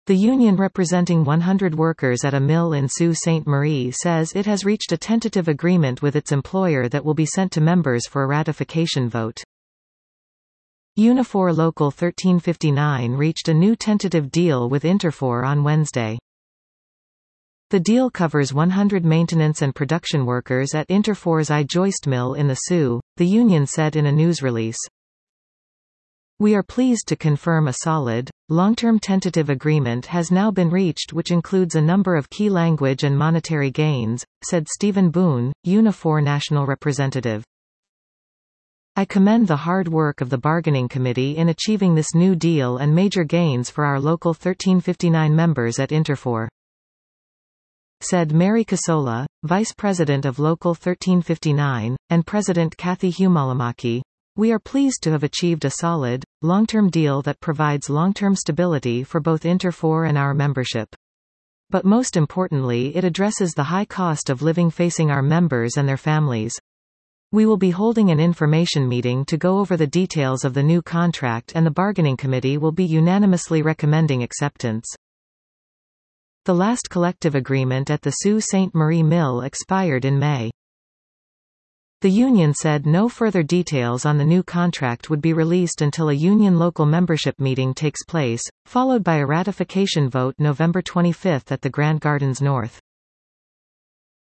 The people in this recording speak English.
The union representing 100 workers at a mill in Sault Ste. Marie says it has reached a tentative agreement with its employer that will be sent to members for a ratification vote. Unifor Local 1359 reached a new tentative deal with Interfor on Wednesday. The deal covers 100 maintenance and production workers at Interfor's I-joist mill in the Sault, the union said in a news release. We are pleased to confirm a solid, long-term tentative agreement has now been reached which includes a number of key language and monetary gains, said Stephen Boone, Unifor national representative. I commend the hard work of the bargaining committee in achieving this new deal and major gains for our Local 1359 members at Interfor, said Mary Casola, Vice President of Local 1359, and President Kathy Humalamaki. We are pleased to have achieved a solid, long-term deal that provides long-term stability for both Interfor and our membership. But most importantly, it addresses the high cost of living facing our members and their families. We will be holding an information meeting to go over the details of the new contract and the bargaining committee will be unanimously recommending acceptance. The last collective agreement at the Sault Ste. Marie mill expired in May. The union said no further details on the new contract would be released until a union local membership meeting takes place, followed by a ratification vote November 25 at the Grand Gardens North.